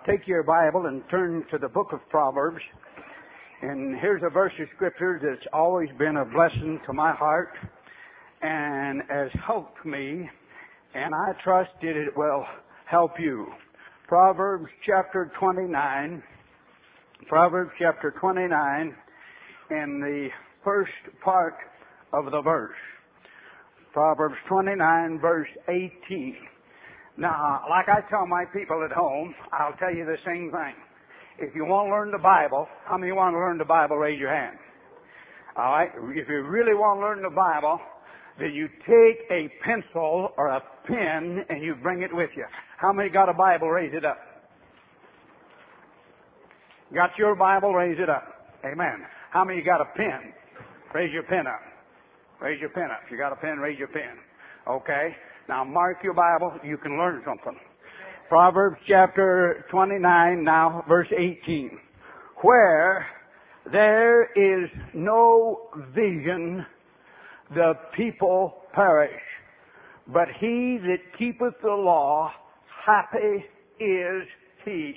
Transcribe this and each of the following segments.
take your Bible and turn to the book of Proverbs. And here's a verse of Scripture that's always been a blessing to my heart and has helped me, and I trust that it will help you. Proverbs chapter 29. Proverbs chapter 29 in the first part of the verse. Proverbs 29 verse 18. Now, like I tell my people at home, I'll tell you the same thing. If you want to learn the Bible, how many want to learn the Bible? Raise your hand. All right? If you really want to learn the Bible, then you take a pencil or a pen and you bring it with you. How many got a Bible? Raise it up. Got your Bible? Raise it up. Amen. How many got a pen? Raise your pen up. Raise your pen up. If you got a pen, raise your pen. Okay? Now mark your Bible. You can learn something. Proverbs chapter 29 now, verse 18. Where there is no vision, the people perish. But he that keepeth the law, happy is he.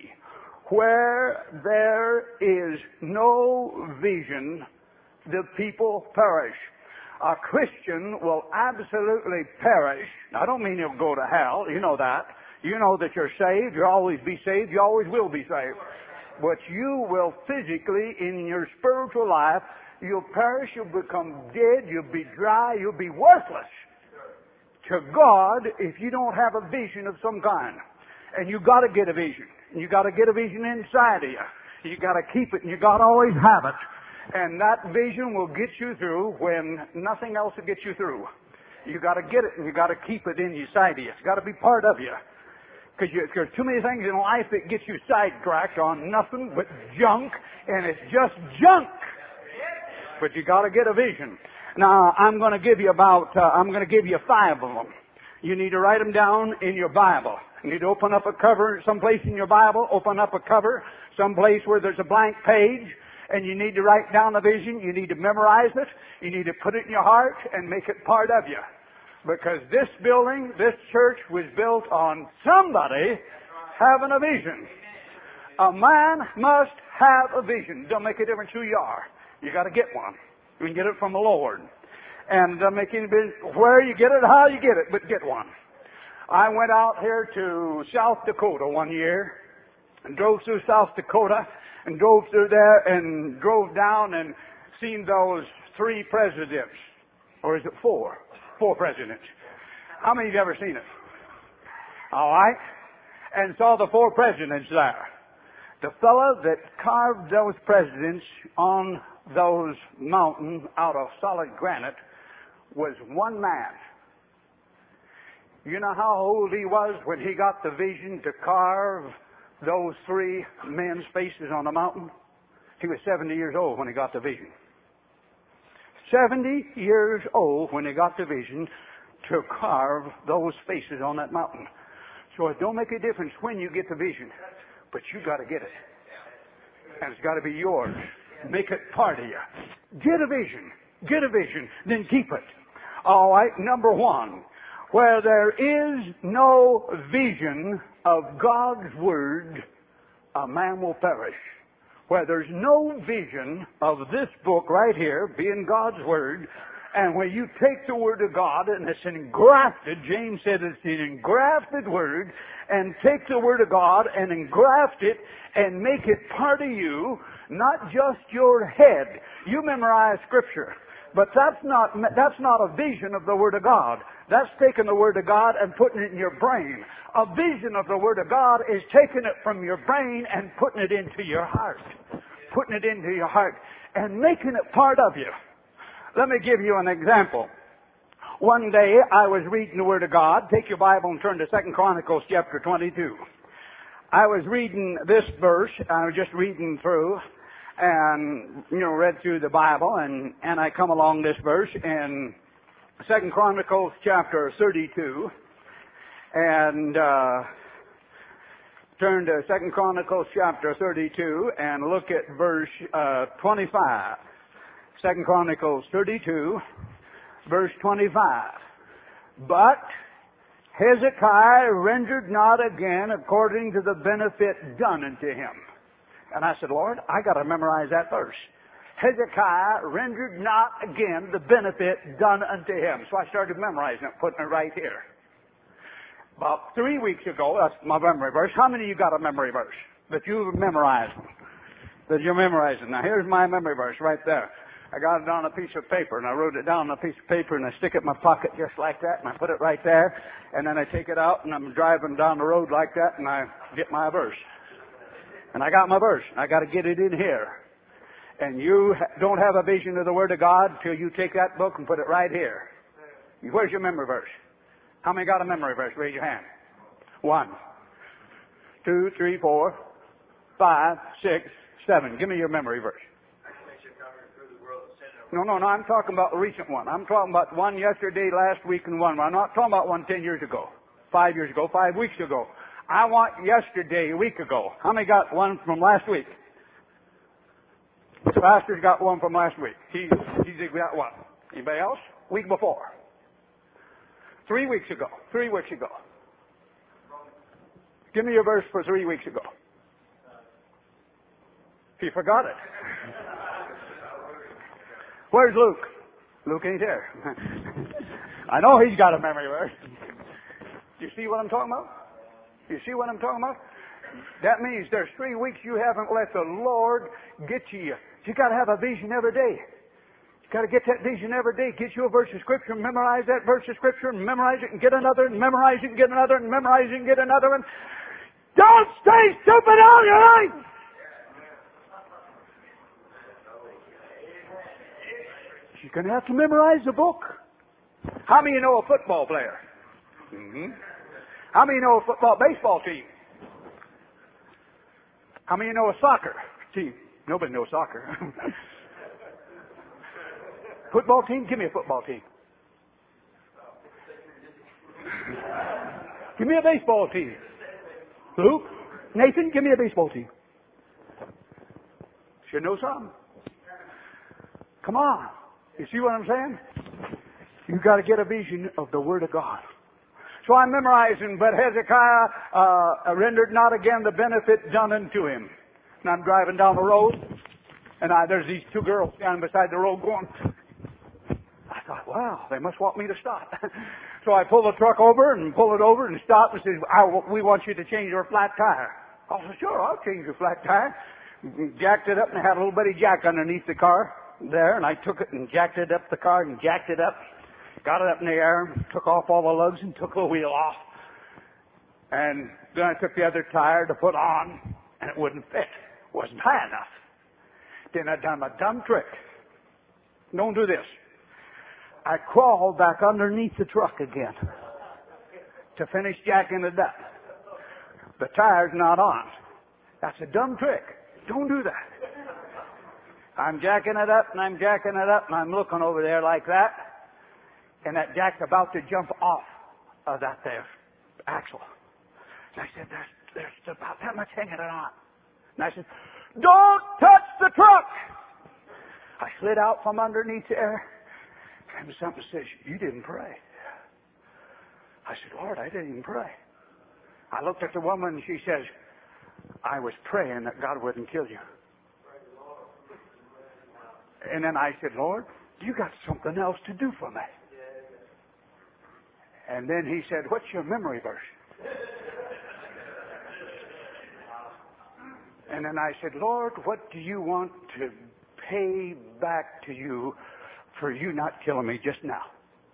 Where there is no vision, the people perish. A Christian will absolutely perish. I don't mean he'll go to hell. You know that. You know that you're saved. You'll always be saved. You always will be saved. But you will physically, in your spiritual life, you'll perish. You'll become dead. You'll be dry. You'll be worthless to God if you don't have a vision of some kind. And you got to get a vision. You got to get a vision inside of you. You got to keep it, and you got to always have it. And that vision will get you through when nothing else will get you through. You got to get it, and you got to keep it inside of you. It's got to be part of you. Because there's too many things in life that get you sidetracked on nothing but junk, and it's just junk. But you got to get a vision. Now I'm going to give you 5 of them. You need to write them down in your Bible. You need to open up a cover someplace in your Bible. Open up a cover someplace where there's a blank page. And you need to write down the vision. You need to memorize it. You need to put it in your heart and make it part of you. Because this building, this church was built on somebody having a vision. A man must have a vision. Don't make a difference who you are. You got to get one. You can get it from the Lord. And make any difference where you get it, how you get it, but get one. I went out here to South Dakota one year and drove through South Dakota and drove through there and drove down and seen those 3 presidents. Or is it 4? 4 presidents. How many of you have ever seen it? All right. And saw the 4 presidents there. The fellow that carved those presidents on those mountains out of solid granite was one man. You know how old he was when he got the vision to carve those 3 men's faces on the mountain? He was 70 years old when he got the vision. 70 years old when he got the vision to carve those faces on that mountain. So it don't make a difference when you get the vision, but you got to get it. And it's got to be yours. Make it part of you. Get a vision. Get a vision. Then keep it. All right, number 1. Where there is no vision of God's Word, a man will perish. Where there's no vision of this book right here, being God's Word, and when you take the Word of God, and it's engrafted, James said it's an engrafted Word, and take the Word of God and engraft it and make it part of you, not just your head. You memorize Scripture, but that's not a vision of the Word of God. That's taking the Word of God and putting it in your brain. A vision of the Word of God is taking it from your brain and putting it into your heart. Putting it into your heart and making it part of you. Let me give you an example. One day I was reading the Word of God. Take your Bible and turn to 2 Chronicles chapter 22. I was reading this verse. I was just reading through and, read through the Bible and I come along this verse in 2 Chronicles chapter 32 and turn to 2 Chronicles chapter 32 and look at verse 25. 2 Chronicles 32, verse 25. But Hezekiah rendered not again according to the benefit done unto him. And I said, Lord, I got to memorize that verse. Hezekiah rendered not again the benefit done unto him. So I started memorizing it, putting it right here. About 3 weeks ago, that's my memory verse. How many of you got a memory verse that you've memorized? That you're memorizing? Now here's my memory verse right there. I got it on a piece of paper, and I wrote it down on a piece of paper, and I stick it in my pocket just like that, and I put it right there, and then I take it out, and I'm driving down the road like that, and I get my verse. And I got my verse. I got to get it in here. And you don't have a vision of the Word of God till you take that book and put it right here. Where's your memory verse? How many got a memory verse? Raise your hand. 1, 2, 3, 4, 5, 6, 7. Give me your memory verse. No, I'm talking about a recent one. I'm talking about one yesterday, last week, and one. I'm not talking about one 10 years ago, 5 years ago, 5 weeks ago. I want yesterday, a week ago. How many got one from last week? The pastor's got one from last week. He's got what? Anybody else? Week before. 3 weeks ago. 3 weeks ago. Give me your verse for 3 weeks ago. He forgot it. Where's Luke? Luke ain't here. I know he's got a memory verse. You see what I'm talking about? You see what I'm talking about? That means there's 3 weeks you haven't let the Lord get to you. You got to have a vision every day. You got to get that vision every day. Get you a verse of Scripture, memorize that verse of Scripture, and memorize it and get another, and memorize it and get another, and memorize it and get another one. Don't stay stupid all your life! You're going to have to memorize the book. How many of you know a football player? Mm-hmm. How many of you know a baseball team? How many of you know a soccer team? Nobody knows soccer. Football team? Give me a football team. Give me a baseball team. Luke? Nathan, give me a baseball team. Should know something. Come on. You see what I'm saying? You've got to get a vision of the Word of God. So I'm memorizing, but Hezekiah rendered not again the benefit done unto him. And I'm driving down the road, and there's these two girls standing beside the road going. I thought, wow, they must want me to stop. So I pull the truck over and pull it over and stop and says, we want you to change your flat tire. I said, sure, I'll change your flat tire. Jacked it up, and I had a little bitty jack underneath the car there, and I took it and jacked it up the car and jacked it up. Got it up in the air, took off all the lugs and took the wheel off. And then I took the other tire to put on, and it wouldn't fit. It wasn't high enough. Then I done a dumb trick. Don't do this. I crawled back underneath the truck again to finish jacking it up. The tire's not on. That's a dumb trick. Don't do that. I'm jacking it up, and I'm jacking it up, and I'm looking over there like that. And that jack's about to jump off of that there axle. And I said, there's about that much hanging on. And I said, don't touch the truck! I slid out from underneath there, and something says, you didn't pray. I said, Lord, I didn't even pray. I looked at the woman, and she says, I was praying that God wouldn't kill you. And then I said, Lord, you got something else to do for me. And then he said, what's your memory verse? And then I said, Lord, what do you want to pay back to you for you not killing me just now?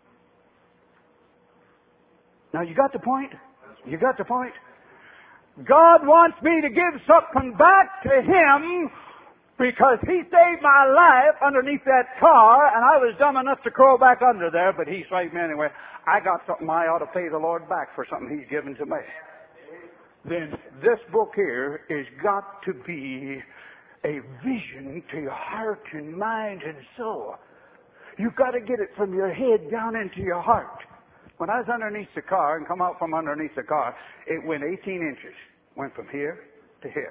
Now you got the point? You got the point? God wants me to give something back to Him because He saved my life underneath that car, and I was dumb enough to crawl back under there, but He saved me anyway. I got something I ought to pay the Lord back for something He's given to me. Then this book here has got to be a vision to your heart and mind and soul. You've got to get it from your head down into your heart. When I was underneath the car and come out from underneath the car, it went 18 inches. Went from here to here.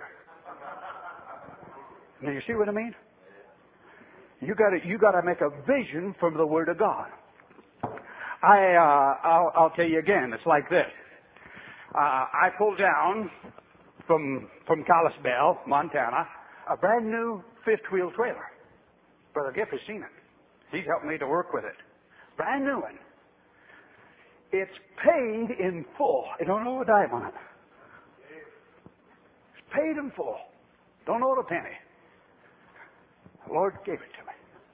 Now you see what I mean? You got to make a vision from the Word of God. I'll tell you again. It's like this. I pulled down from Kalispell, Montana, a brand new fifth wheel trailer. Brother Giff has seen it. He's helped me to work with it. Brand new one. It's paid in full. I don't owe a dime on it. It's paid in full. Don't owe it a penny. The Lord gave it to me.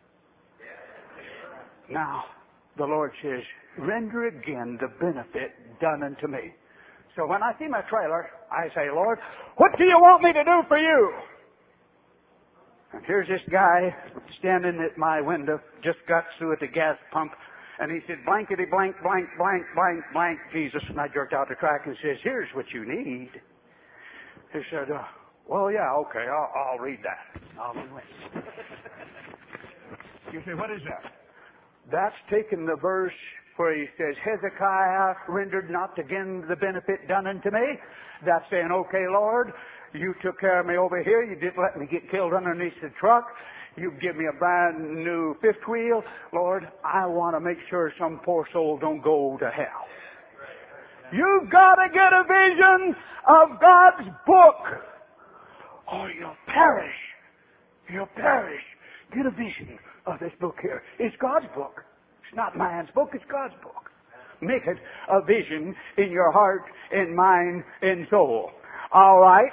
Now, the Lord says, render again the benefit done unto me. So when I see my trailer, I say, Lord, what do you want me to do for you? And here's this guy standing at my window, just got through at the gas pump, and he said, blankety blank, blank, blank, blank, blank, Jesus. And I jerked out the track and says, here's what you need. He said, well, yeah, okay, I'll read that. I'll read it. You say, what is that? That's taking the verse where he says, Hezekiah rendered not again the benefit done unto me. That's saying, okay, Lord, you took care of me over here. You didn't let me get killed underneath the truck. You give me a brand new fifth wheel. Lord, I want to make sure some poor soul don't go to hell. You've got to get a vision of God's book, or you'll perish. You'll perish. Get a vision of this book here. It's God's book. It's not man's book. It's God's book. Make it a vision in your heart, in mind, in soul. All right.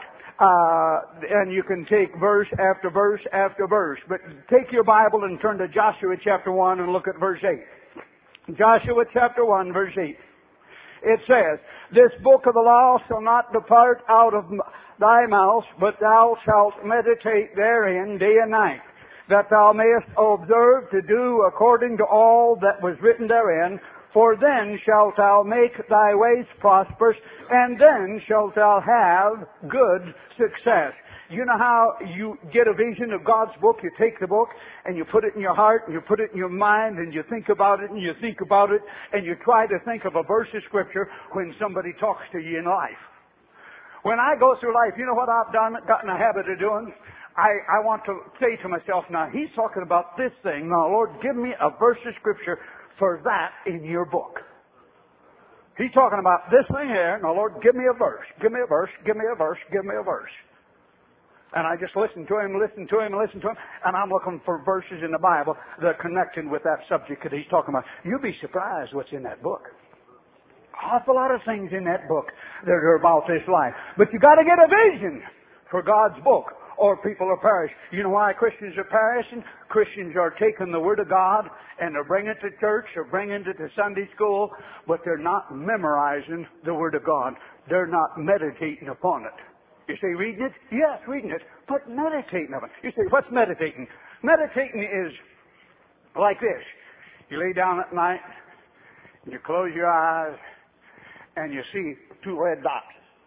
And you can take verse after verse after verse. But take your Bible and turn to Joshua chapter 1 and look at verse 8. Joshua chapter 1, verse 8. It says, this book of the law shall not depart out of thy mouth, but thou shalt meditate therein day and night, that thou mayest observe to do according to all that was written therein. For then shalt thou make thy ways prosperous, and then shalt thou have good success. You know how you get a vision of God's book? You take the book and you put it in your heart and you put it in your mind and you think about it and you think about it and you try to think of a verse of Scripture when somebody talks to you in life. When I go through life, you know what I've gotten a habit of doing? I want to say to myself, now he's talking about this thing. Now Lord, give me a verse of Scripture for that in your book. He's talking about this thing here. Now Lord, give me a verse. Give me a verse. Give me a verse. Give me a verse. And I just listen to him, and I'm looking for verses in the Bible that are connected with that subject that he's talking about. You'll be surprised what's in that book. Awful lot of things in that book that are about this life. But you got to get a vision for God's book, or people will perish. You know why Christians are perishing? Christians are taking the Word of God and they're bringing it to church or bringing it to Sunday school, but they're not memorizing the Word of God. They're not meditating upon it. You say, reading it? Yes, reading it, but meditating of it. You say, what's meditating? Meditating is like this. You lay down at night, and you close your eyes, and you see two red dots.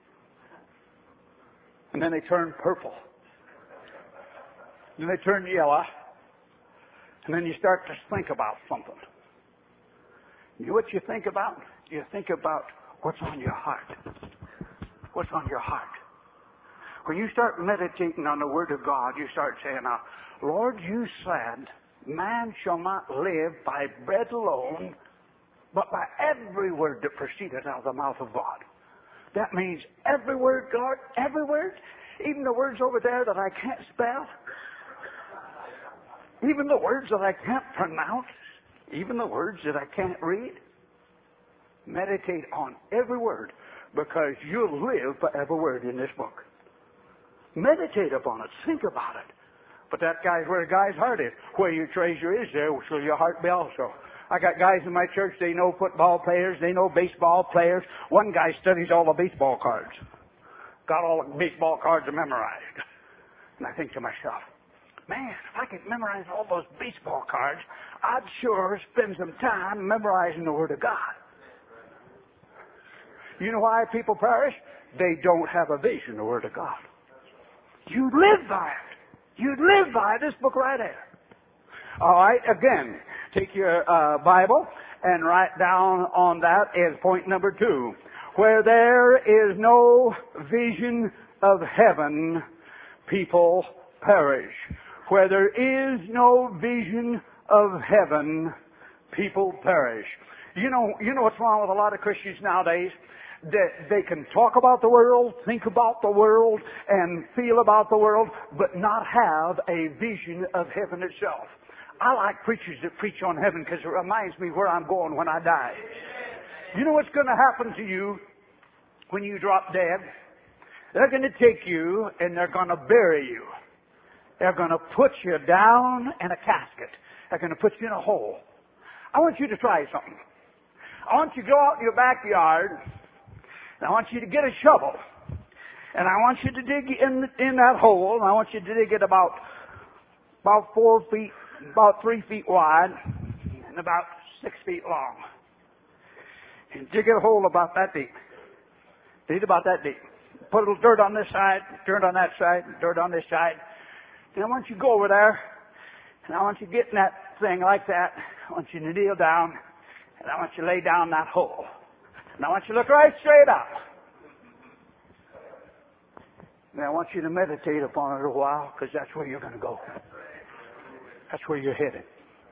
And then they turn purple. Then they turn yellow. And then you start to think about something. You know what you think about? You think about what's on your heart. What's on your heart? When you start meditating on the Word of God, you start saying, now, Lord, you said, man shall not live by bread alone, but by every word that proceedeth out of the mouth of God. That means every word, Lord, every word, even the words over there that I can't spell, even the words that I can't pronounce, even the words that I can't read. Meditate on every word, because you'll live by every word in this book. Meditate upon it. Think about it. But that guy's where a guy's heart is. Where your treasure is, there shall your heart be also. I got guys in my church, they know football players, they know baseball players. One guy studies all the baseball cards. Got all the baseball cards memorized. And I think to myself, man, if I could memorize all those baseball cards, I'd sure spend some time memorizing the Word of God. You know why people perish? They don't have a vision of the Word of God. You live by it. You live by this book right here. All right, again, take your Bible and write down on that as point number 2. Where there is no vision of heaven, people perish. Where there is no vision of heaven, people perish. You know what's wrong with a lot of Christians nowadays? They can talk about the world, think about the world, and feel about the world, but not have a vision of heaven itself. I like preachers that preach on heaven because it reminds me where I'm going when I die. You know what's going to happen to you when you drop dead? They're going to take you and they're going to bury you. They're going to put you down in a casket. They're going to put you in a hole. I want you to try something. I want you to go out in your backyard, and I want you to get a shovel, and I want you to dig in that hole, and I want you to dig it about 4 feet, about 3 feet wide, and about 6 feet long. And dig a hole about that deep. Dig about that deep. Put a little dirt on this side, dirt on that side, dirt on this side. And I want you to go over there, and I want you to get in that thing like that. I want you to kneel down, and I want you to lay down that hole. And I want you to look right straight up. And I want you to meditate upon it a while, because that's where you're going to go. That's where you're headed.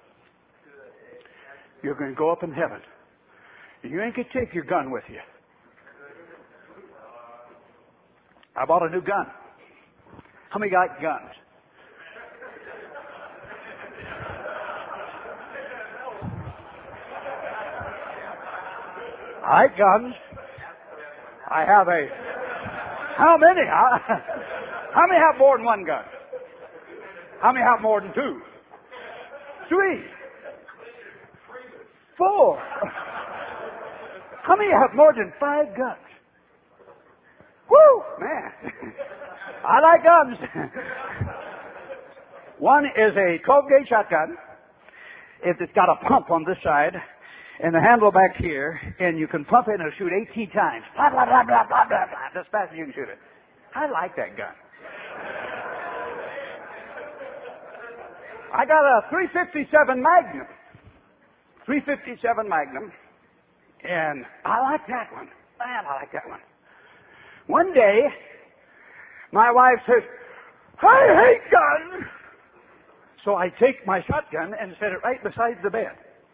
You're going to go up in heaven. You ain't going to take your gun with you. I bought a new gun. How many got guns? I like guns. I have a... How many? How many have more than one gun? How many have more than 2? 3? 4? How many have more than 5 guns? Woo! Man. I like guns. One is a 12-gauge shotgun. It's got a pump on this side and the handle back here, and you can pump it and it'll shoot 18 times. Blah, blah, blah, blah, blah, blah, blah. As fast as you can shoot it. I like that gun. I got a 357 Magnum. 357 Magnum. And I like that one. Man, I like that one. One day, my wife says, I hate guns. So I take my shotgun and set it right beside the bed.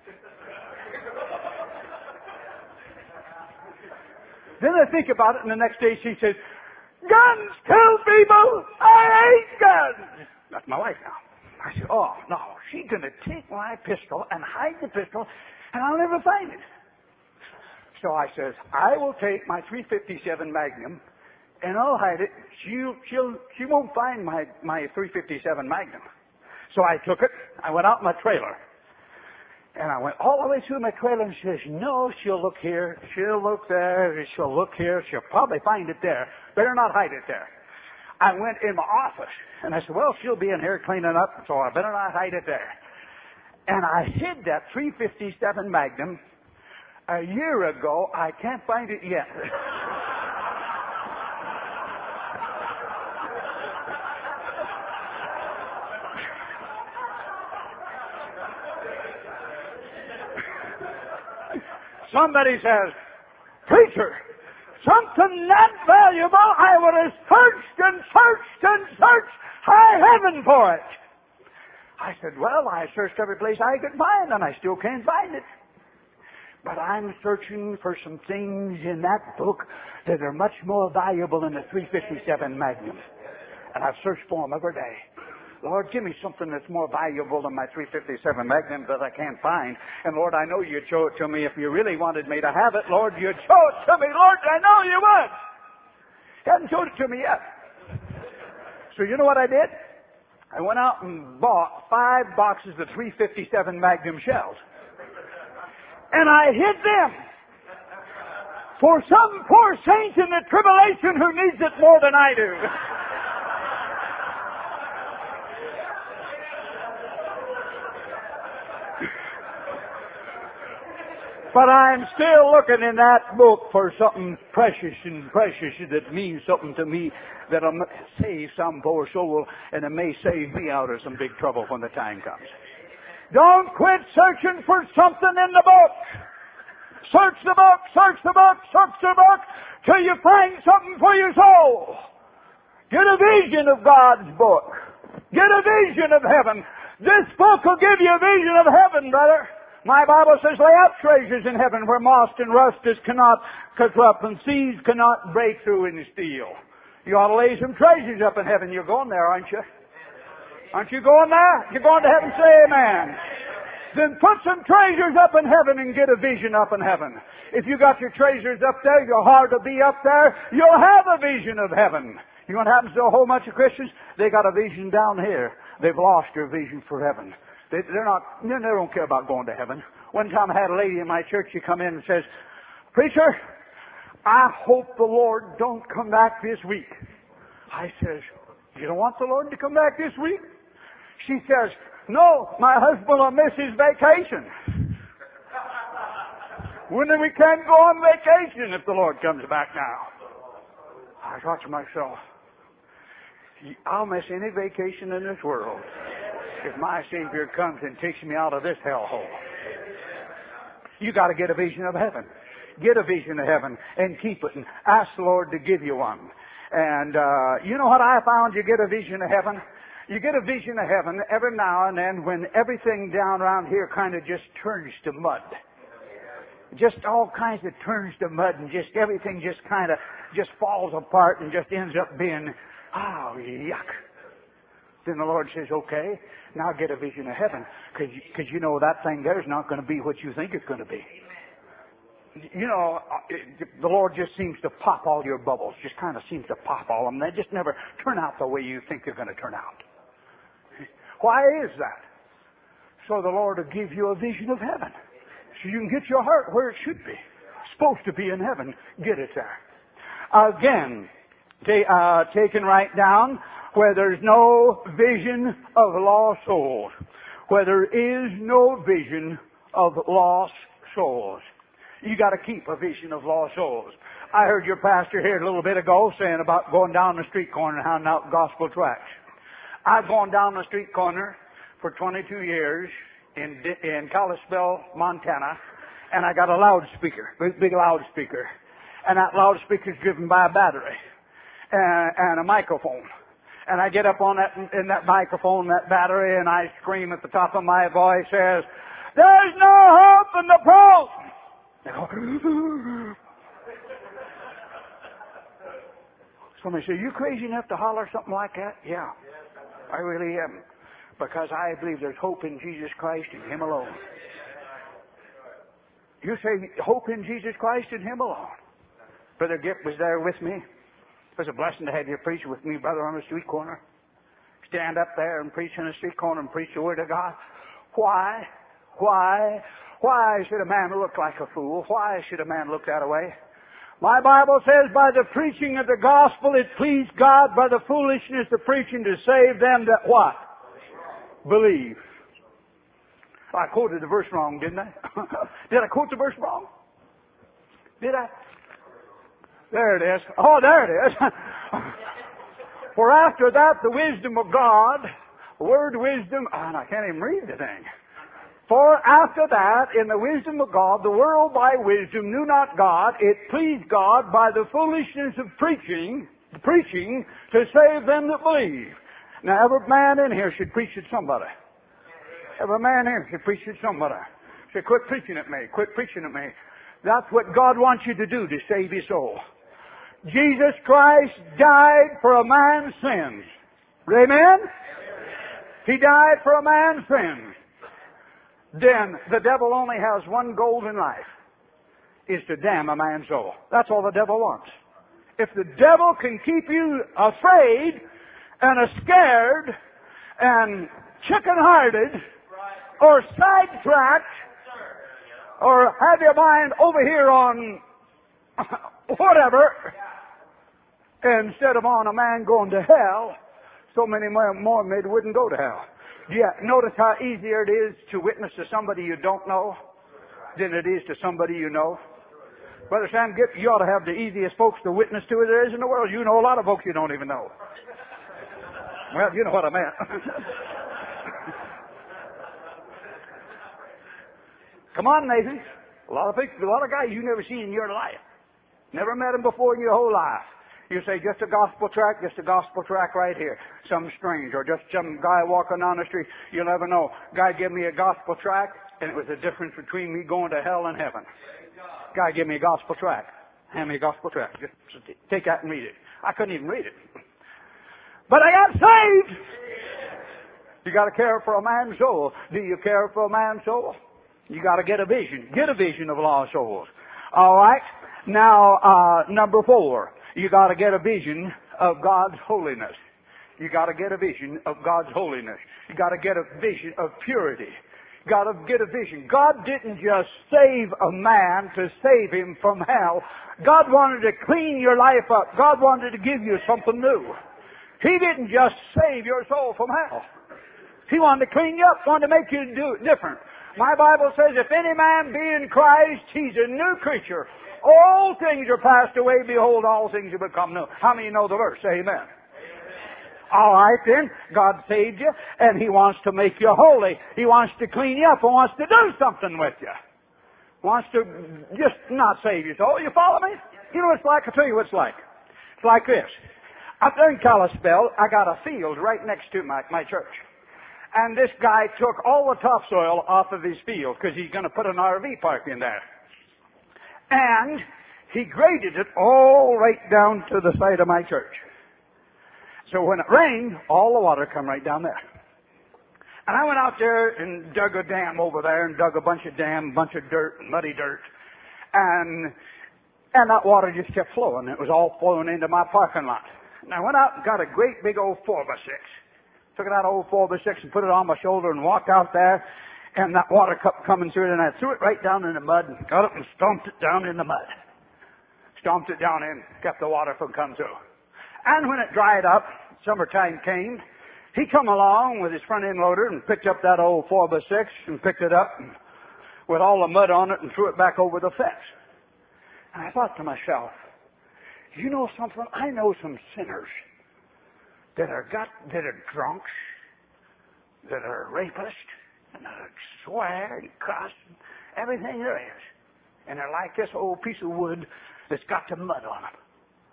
Then I think about it, and the next day she says, guns kill people. I hate guns. That's my wife now. I said, oh, no, she's going to take my pistol and hide the pistol, and I'll never find it. So I says, I will take my 357 Magnum, and I'll hide it. She won't find my 357 Magnum. So I took it. I went out in my trailer. And I went all the way through my trailer, and she says, no, she'll look here, she'll look there, she'll look here, she'll probably find it there. Better not hide it there. I went in my office, and I said, well, she'll be in here cleaning up, so I better not hide it there. And I hid that 357 Magnum a year ago. I can't find it yet. Somebody says, preacher, something that valuable, I would have searched and searched and searched high heaven for it. I said, well, I searched every place I could find, and I still can't find it. But I'm searching for some things in that book that are much more valuable than the 357 Magnum. And I've searched for them every day. Lord, give me something that's more valuable than my 357 Magnum that I can't find. And Lord, I know you'd show it to me if you really wanted me to have it. Lord, you'd show it to me. Lord, I know you would. You haven't showed it to me yet. So you know what I did? I went out and bought 5 boxes of 357 Magnum shells. And I hid them for some poor saint in the tribulation who needs it more than I do. But I'm still looking in that book for something precious that means something to me that'll save some poor soul, and it may save me out of some big trouble when the time comes. Don't quit searching for something in the book. Search the book, search the book, search the book till you find something for your soul. Get a vision of God's book. Get a vision of heaven. This book will give you a vision of heaven, brother. My Bible says, lay up treasures in heaven where moth and rust cannot corrupt and thieves cannot break through and steal. You ought to lay some treasures up in heaven. You're going there, aren't you? Aren't you going there? You're going to heaven, say amen. Then put some treasures up in heaven and get a vision up in heaven. If you got your treasures up there, your heart will be up there, you'll have a vision of heaven. You know what happens to a whole bunch of Christians? They got a vision down here. They've lost their vision for heaven. They don't care about going to heaven. One time I had a lady in my church, she come in and says, "Preacher, I hope the Lord don't come back this week." I says, "You don't want the Lord to come back this week?" She says, "No, my husband will miss his vacation." When we can't go on vacation if the Lord comes back now. I thought to myself, I'll miss any vacation in this world if my Savior comes and takes me out of this hellhole. You got to get a vision of heaven. Get a vision of heaven and keep it and ask the Lord to give you one. And you know what I found? You get a vision of heaven. You get a vision of heaven every now and then when everything down around here kind of just turns to mud. Just all kinds of turns to mud and just everything just kind of just falls apart and just ends up being, oh, yuck. Then the Lord says, okay, now get a vision of heaven. Because you know that thing there's not going to be what you think it's going to be. You know, the Lord just seems to pop all your bubbles. Just kind of seems to pop all of them. They just never turn out the way you think they're going to turn out. Why is that? So the Lord will give you a vision of heaven. So you can get your heart where it should be. It's supposed to be in heaven. Get it there. Again, taken right down, where there's no vision of lost souls. Where there is no vision of lost souls. You got to keep a vision of lost souls. I heard your pastor here a little bit ago saying about going down the street corner and handing out gospel tracts. I've gone down the street corner for 22 years in Kalispell, Montana, and I got a loudspeaker, big loudspeaker. And that loudspeaker's driven by a battery and a microphone. And I get up on in that microphone, that battery, and I scream at the top of my voice, says, "There's no hope in the post!" They go, somebody say, "You crazy enough to holler something like that?" Yeah, I really am. Because I believe there's hope in Jesus Christ and Him alone. You say, hope in Jesus Christ and Him alone. Brother Gipp was there with me. It was a blessing to have you preach with me, brother, on the street corner. Stand up there and preach on the street corner and preach the Word of God. Why should a man look like a fool? Why should a man look that way? My Bible says, by the preaching of the gospel it pleased God, by the foolishness of preaching to save them that what? Believe. I quoted the verse wrong, didn't I? Did I quote the verse wrong? Did I? There it is. Oh, there it is. For after that, the wisdom of God, word wisdom, and I can't even read the thing. For after that, in the wisdom of God, the world by wisdom knew not God. It pleased God by the foolishness of preaching to save them that believe. Now, every man in here should preach at somebody. Every man here should preach at somebody. Say, quit preaching at me. Quit preaching at me. That's what God wants you to do to save your soul. Jesus Christ died for a man's sins. Amen? He died for a man's sins. Then the devil only has one goal in life, is to damn a man's soul. That's all the devil wants. If the devil can keep you afraid and scared and chicken-hearted or sidetracked or have your mind over here on whatever instead of on a man going to hell, so many more men wouldn't go to hell. Yeah, notice how easier it is to witness to somebody you don't know than it is to somebody you know. Brother Sam Gipp, you ought to have the easiest folks to witness to there is in the world. You know a lot of folks you don't even know. Well, you know what I meant. Come on, Nathan. A lot of guys you never seen in your life. Never met them before in your whole life. You say, just a gospel tract right here. Some strange, or just some guy walking down the street. You'll never know. Guy give me a gospel tract. And it was the difference between me going to hell and heaven. God give me a gospel tract. Hand me a gospel tract. Just take that and read it. I couldn't even read it. But I got saved. You got to care for a man's soul. Do you care for a man's soul? You got to get a vision. Get a vision of lost souls. All right. Now, number 4. You got to get a vision of God's holiness. You got to get a vision of God's holiness. You got to get a vision of purity. You got to get a vision. God didn't just save a man to save him from hell. God wanted to clean your life up. God wanted to give you something new. He didn't just save your soul from hell. He wanted to clean you up, wanted to make you do it different. My Bible says, if any man be in Christ, he's a new creature. All things are passed away. Behold, all things have become new. How many know the verse? Say amen. All right then, God saved you, and He wants to make you holy. He wants to clean you up. He wants to do something with you. He wants to just not save your soul. You follow me? You know what it's like? I'll tell you what it's like. It's like this. Up there in Kalispell, I got a field right next to my church. And this guy took all the topsoil off of his field because he's going to put an RV park in there. And he graded it all right down to the side of my church. So when it rained, all the water come right down there. And I went out there and dug a dam over there and dug a bunch of dirt, muddy dirt. And that water just kept flowing. It was all flowing into my parking lot. And I went out and got a great big old 4x6. Took that old 4x6 and put it on my shoulder and walked out there. And that water kept coming through it, and I threw it right down in the mud and got it and stomped it down in the mud. Stomped it down in, kept the water from coming through. And when it dried up, summertime came, he come along with his front end loader and picked up that old 4x6 and picked it up and, with all the mud on it and threw it back over the fence. And I thought to myself, you know something? I know some sinners that are drunks, that are rapists, and that swear and cuss and everything there is. And they're like this old piece of wood that's got the mud on them.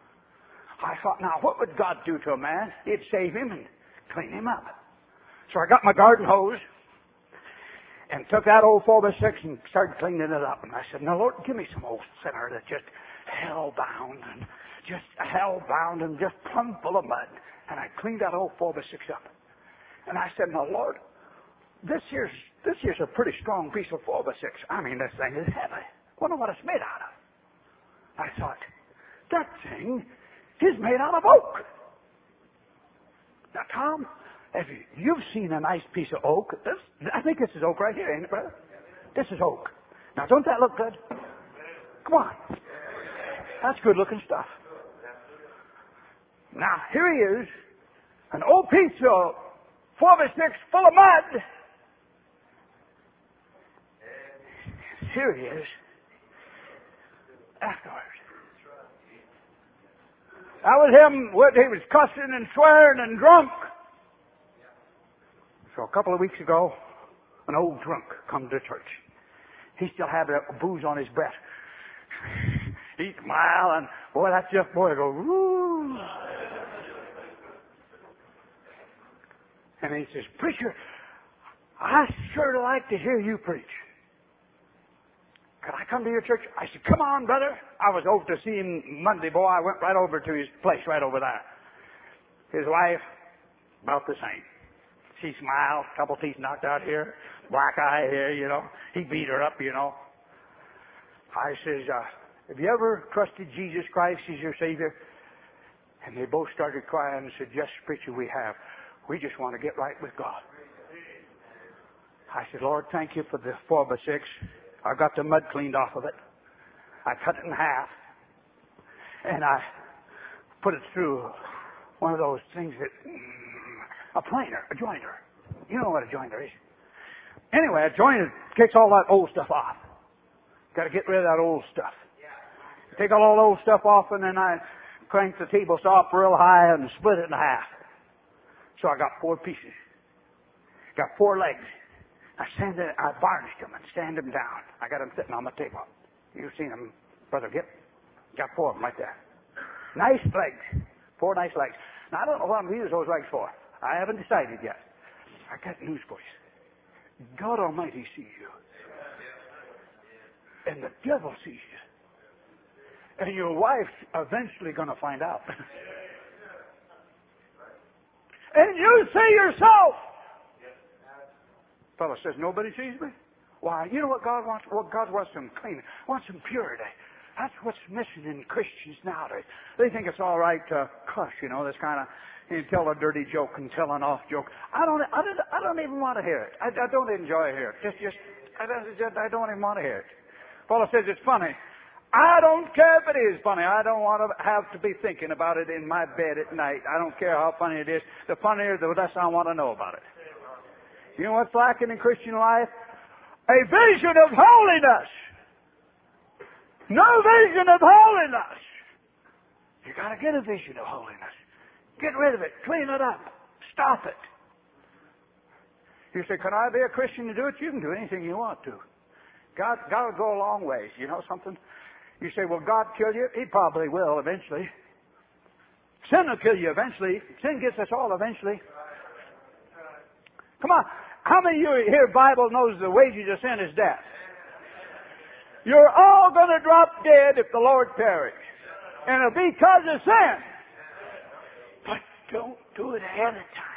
I thought, now, what would God do to a man? He'd save him and clean him up. So I got my garden hose and took that old 4x6 and started cleaning it up. And I said, now, Lord, give me some old sinner that's just hell-bound and just plumb full of mud. And I cleaned that old 4x6 up. And I said, now, Lord, this here's a pretty strong piece of 4x6. I mean, this thing is heavy. I wonder what it's made out of. I thought, that thing is made out of oak. Now, Tom, if you've seen a nice piece of oak, I think this is oak right here, ain't it, brother? This is oak. Now, don't that look good? Come on. That's good-looking stuff. Now, here he is, an old piece of 4x6 full of mud. Here he is. Afterwards. That was him, he was cussing and swearing and drunk. So a couple of weeks ago, an old drunk come to church. He still had that booze on his breath. He smiled and, boy, that Jeff boy go, woo. And he says, preacher, I sure like to hear you preach. Could I come to your church? I said, come on, brother. I was over to see him Monday, boy. I went right over to his place right over there. His wife, about the same. She smiled, a couple teeth knocked out here, black eye here, you know. He beat her up, you know. I says, have you ever trusted Jesus Christ as your Savior? And they both started crying and said, yes, preacher, we have. We just want to get right with God. I said, Lord, thank you for the 4x6. I got the mud cleaned off of it. I cut it in half. And I put it through one of those things that, a planer, a joiner. You know what a joiner is. Anyway, a joiner takes all that old stuff off. Got to get rid of that old stuff. Take all the old stuff off, and then I crank the table saw up real high and split it in half. So I got 4 pieces. Got 4 legs. I varnished them and sanded them down. I got them sitting on the table. You've seen them, Brother Gip. Got 4 of them right there. Nice legs. 4 nice legs. Now, I don't know what I'm going to use those legs for. I haven't decided yet. I got news for you. God Almighty sees you. And the devil sees you. And your wife's eventually going to find out. And you say yourself, fellow says, nobody sees me? Why, you know what God wants? Well, God wants some clean, wants some purity. That's what's missing in Christians nowadays. They think it's all right to cuss, this kind of, tell a dirty joke and tell an off joke. I don't even want to hear it. I don't enjoy hearing it. I don't even want to hear it. Fellow says it's funny. I don't care if it is funny. I don't want to have to be thinking about it in my bed at night. I don't care how funny it is. The funnier, the less I want to know about it. You know what's lacking in Christian life? A vision of holiness. No vision of holiness. You got to get a vision of holiness. Get rid of it. Clean it up. Stop it. You say, can I be a Christian to do it? You can do anything you want to. God will go a long ways. You know something? You say, will God kill you? He probably will eventually. Sin will kill you eventually. Sin gets us all eventually. Come on. How many of you here Bible knows the wages of sin is death? You're all going to drop dead if the Lord tarries. And it'll be because of sin. But don't do it ahead of time.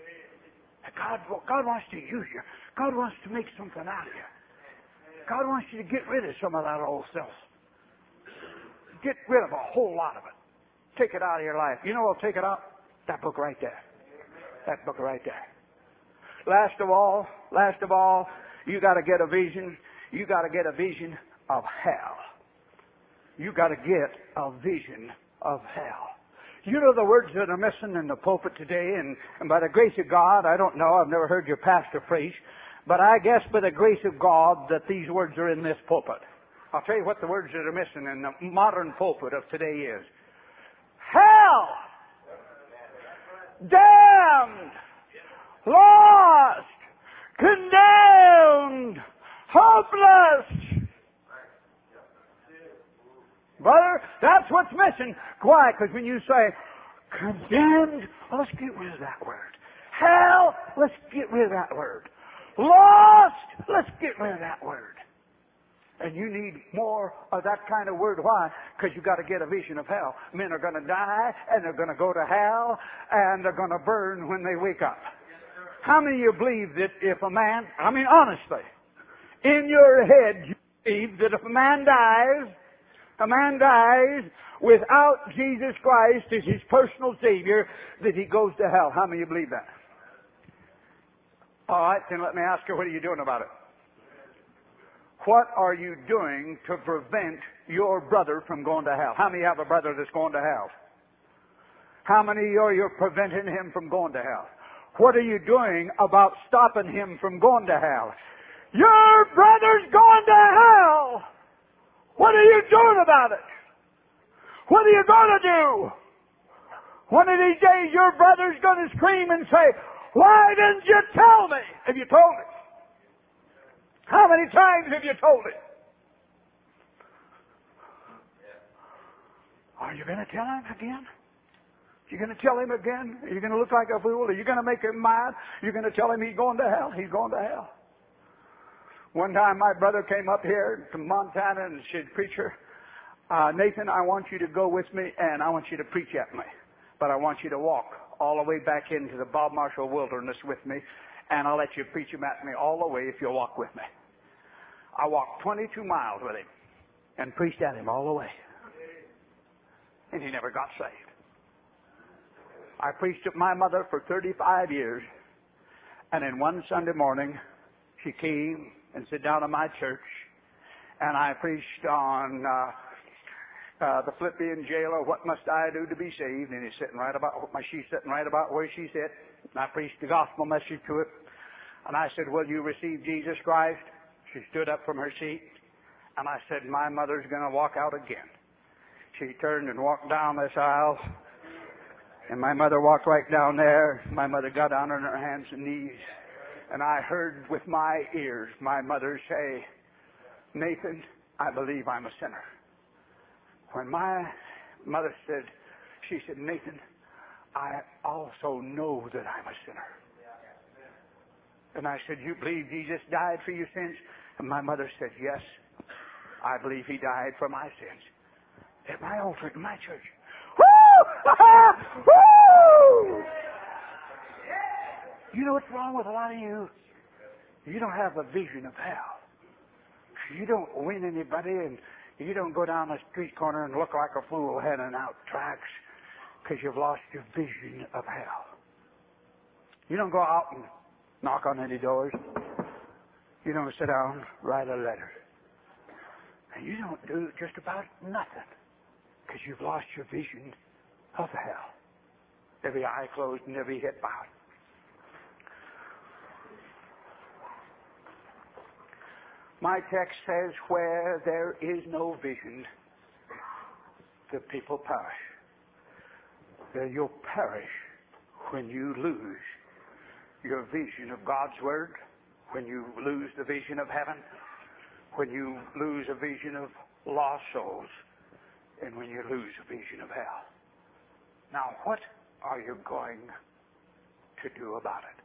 God wants to use you. God wants to make something out of you. God wants you to get rid of some of that old self. Get rid of a whole lot of it. Take it out of your life. You know what'll take it out? That book right there. That book right there. Last of all, you got to get a vision. You got to get a vision of hell. You got to get a vision of hell. You know the words that are missing in the pulpit today, and by the grace of God, I don't know, I've never heard your pastor preach, but I guess by the grace of God that these words are in this pulpit. I'll tell you what the words that are missing in the modern pulpit of today is. Hell! Damned! Lost! Condemned! Hopeless! Brother, that's what's missing. Why? Because when you say condemned, well, let's get rid of that word. Hell, let's get rid of that word. Lost, let's get rid of that word. And you need more of that kind of word. Why? Because you've got to get a vision of hell. Men are going to die, and they're going to go to hell, and they're going to burn when they wake up. How many of you believe that if a man, honestly, in your head, you believe that if a man dies without Jesus Christ as his personal Savior, that he goes to hell? How many of you believe that? All right, then let me ask you, what are you doing about it? What are you doing to prevent your brother from going to hell? How many have a brother that's going to hell? How many are you preventing him from going to hell? What are you doing about stopping him from going to hell? Your brother's going to hell! What are you doing about it? What are you going to do? One of these days your brother's going to scream and say, why didn't you tell me? Have you told me? How many times have you told it? Are you going to tell him again? You're going to tell him again? Are you going to look like a fool? Are you going to make him mad? You're going to tell him he's going to hell? He's going to hell. One time my brother came up here to Montana and said, preacher, Nathan, I want you to go with me and I want you to preach at me. But I want you to walk all the way back into the Bob Marshall wilderness with me, and I'll let you preach him at me all the way if you'll walk with me. I walked 22 miles with him and preached at him all the way. And he never got saved. I preached at my mother for 35 years, and then one Sunday morning she came and sat down in my church, and I preached on the Philippian jailer, what must I do to be saved? And she's sitting right about where she sat. And I preached the gospel message to it. And I said, will you receive Jesus Christ? She stood up from her seat. And I said, my mother's going to walk out again. She turned and walked down this aisle. And my mother walked right down there. My mother got down on her hands and knees. And I heard with my ears my mother say, Nathan, I believe I'm a sinner. When my mother said, she said, Nathan, I also know that I'm a sinner. And I said, you believe Jesus died for your sins? And my mother said, yes, I believe He died for my sins. At my altar, in my church. Woo! Woo! You know what's wrong with a lot of you? You don't have a vision of hell. You don't win anybody, and you don't go down the street corner and look like a fool handing out tracts because you've lost your vision of hell. You don't go out and knock on any doors. You don't sit down, write a letter. And you don't do just about nothing because you've lost your vision of hell. Every eye closed and every head bowed. My text says, where there is no vision, the people perish. That you'll perish when you lose your vision of God's Word, when you lose the vision of heaven, when you lose a vision of lost souls, and when you lose a vision of hell. Now, what are you going to do about it?